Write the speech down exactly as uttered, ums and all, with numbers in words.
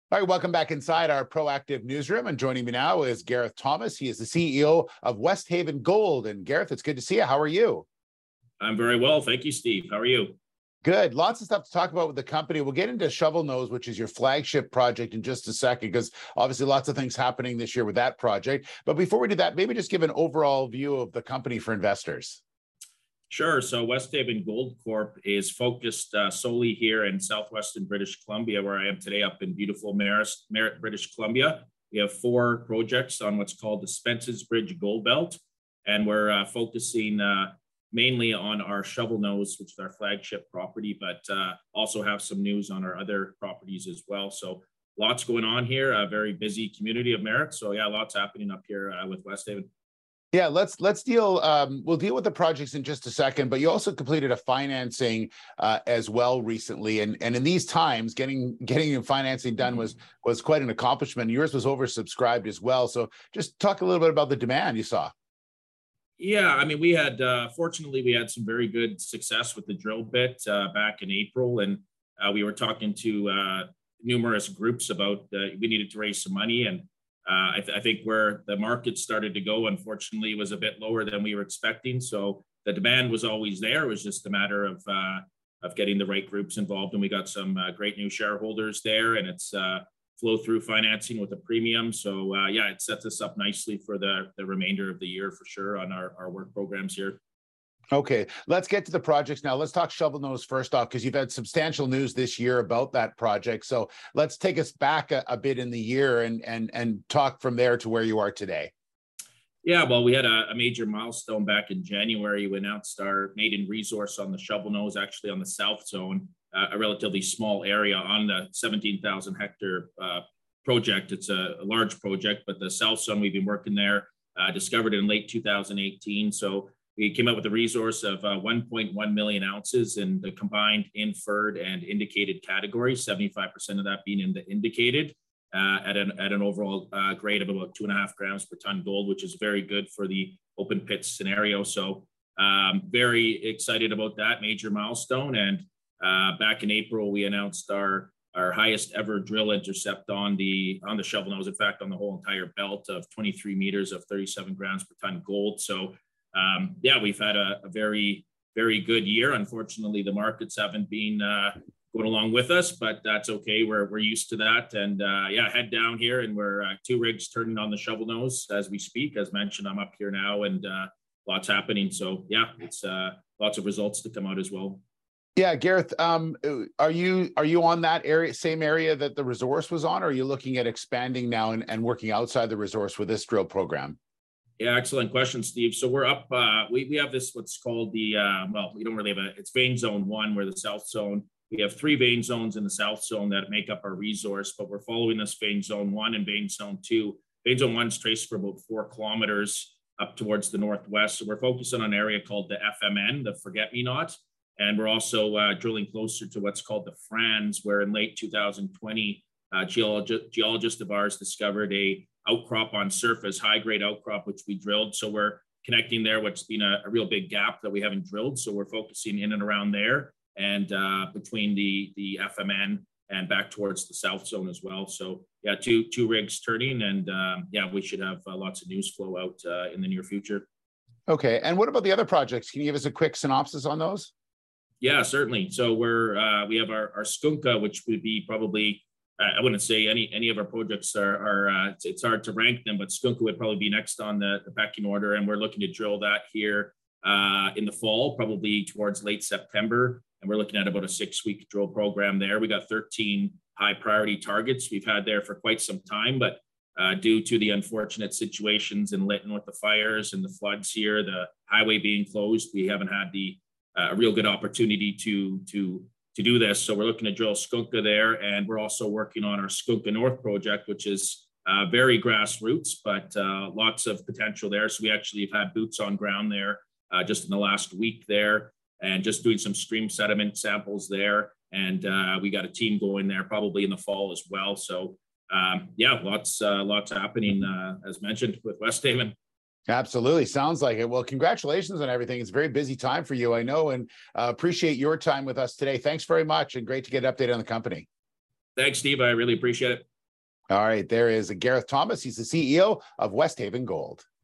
All right, welcome back inside our proactive newsroom. And joining me now is Gareth Thomas. He is the C E O of Westhaven Gold. And Gareth, it's good to see you. How are you? I'm very well. Thank you, Steve. How are you? Good. Lots of stuff to talk about with the company. We'll get into Shovel Nose, which is your flagship project, in just a second, because obviously lots of things happening this year with that project. But before we do that, maybe just give an overall view of the company for investors. Sure. So Westhaven Gold Corp is focused uh, solely here in southwestern British Columbia, where I am today, up in beautiful Merritt, Merritt, British Columbia. We have four projects on what's called the Spence's Bridge Gold Belt, and we're uh, focusing uh, mainly on our Shovel Nose, which is our flagship property, but uh, also have some news on our other properties as well. So lots going on here, a very busy community of Merritt. So yeah, lots happening up here uh, with Westhaven. Yeah, let's let's deal. Um, we'll deal with the projects in just a second, but you also completed a financing uh, as well recently, and and in these times, getting getting financing done was was quite an accomplishment. Yours was oversubscribed as well. So just talk a little bit about the demand you saw. Yeah, I mean, we had uh, fortunately we had some very good success with the drill bit uh, back in April, and uh, we were talking to uh, numerous groups about uh, we needed to raise some money. And Uh, I, th- I think where the market started to go, unfortunately, was a bit lower than we were expecting. So the demand was always there. It was just a matter of uh, of getting the right groups involved, and we got some uh, great new shareholders there, and it's uh, flow through financing with a premium. So uh, yeah, it sets us up nicely for the the remainder of the year for sure on our, our work programs here. Okay, let's get to the projects now. Let's talk Shovel Nose first off, because you've had substantial news this year about that project. So let's take us back a, a bit in the year and and and talk from there to where you are today. Yeah, well, we had a, a major milestone back in January. We announced our maiden resource on the Shovel Nose, actually on the South Zone, uh, a relatively small area on the seventeen thousand hectare uh, project. It's a, a large project, but the South Zone, we've been working there, uh, discovered in late two thousand eighteen. So we came up with a resource of uh, one point one million ounces in the combined inferred and indicated categories, seventy-five percent of that being in the indicated, uh, at, an, at an overall uh, grade of about two and a half grams per ton gold, which is very good for the open pit scenario. So um, very excited about that major milestone. And uh, back in April, we announced our our highest ever drill intercept on the on the Shovel Nose, in fact, on the whole entire belt, of twenty-three meters of thirty-seven grams per ton gold. So Um, yeah, we've had a, a very, very good year. Unfortunately, the markets haven't been uh, going along with us, but that's okay. We're we're used to that. And uh, yeah, head down here, and we're uh, two rigs turning on the Shovel Nose as we speak. As mentioned, I'm up here now, and uh, lots happening. So yeah, it's uh, lots of results to come out as well. Yeah, Gareth, um, are you are you on that area, same area that the resource was on, or are you looking at expanding now and, and working outside the resource with this drill program? Yeah, excellent question, Steve. So we're up, uh, we, we have this, what's called the, uh, well, we don't really have a, it's vein zone one, where the South Zone, we have three vein zones in the South Zone that make up our resource, but we're following this vein zone one and vein zone two. Vein zone one is traced for about four kilometers up towards the northwest. So we're focusing on an area called the F M N, the Forget Me Not. And we're also uh, drilling closer to what's called the Franz, where in late two thousand twenty, uh, geologist, geologist of ours discovered a outcrop on surface, high grade outcrop, which we drilled. So we're connecting there, which has been a, a real big gap that we haven't drilled. So we're focusing in and around there, and uh, between the the F M N and back towards the South Zone as well. So yeah, two two rigs turning, and um, yeah, we should have uh, lots of news flow out uh, in the near future. Okay, and what about the other projects? Can you give us a quick synopsis on those? Yeah, certainly. So we're uh, we have our, our Skunka, which would be probably, I wouldn't say any any of our projects are, are uh, it's, it's hard to rank them, but Skunka would probably be next on the, the pecking order. And we're looking to drill that here uh, in the fall, probably towards late September. And we're looking at about a six week drill program there. We got thirteen high priority targets we've had there for quite some time, but uh, due to the unfortunate situations in Lytton with the fires and the floods here, the highway being closed, we haven't had the uh, real good opportunity to to to do this. So we're looking to drill Skunka there. And we're also working on our Skunka North project, which is uh, very grassroots, but uh, lots of potential there. So we actually have had boots on ground there uh, just in the last week there, and just doing some stream sediment samples there. And uh, we got a team going there probably in the fall as well. So um, yeah, lots, uh, lots happening, uh, as mentioned, with Westhaven. Absolutely. Sounds like it. Well, congratulations on everything. It's a very busy time for you, I know, and uh, appreciate your time with us today. Thanks very much, and great to get an update on the company. Thanks, Steve. I really appreciate it. All right, there is Gareth Thomas. He's the C E O of Westhaven Gold.